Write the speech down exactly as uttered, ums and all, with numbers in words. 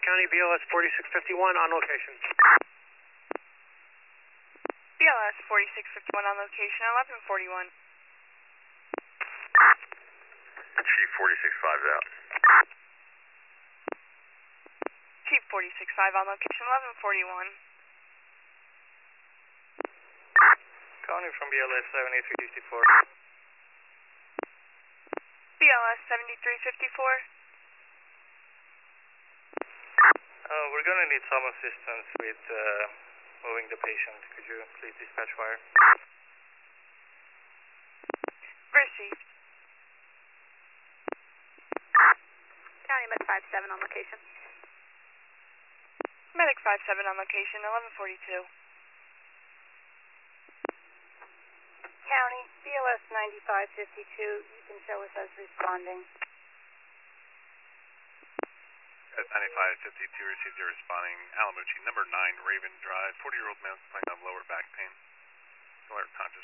County, B L S forty-six fifty-one on location. B L S forty-six fifty-one on location, eleven forty-one. Chief forty-six five's out. Chief forty-six five on location, eleven forty-one. Calling from B L S seventy-three fifty-four. B L S seventy-three fifty-four. Uh, we're going to need some assistance with uh, moving the patient. Could you please dispatch wire? Received. County Med five seven on location. Medic five seven on location, eleven forty-two. County, B L S ninety-five fifty-two, you can show us as responding. ninety-five fifty-two received your responding. Alamucci, number nine, Raven Drive. forty-year-old male complaining of lower back pain. Alert conscious.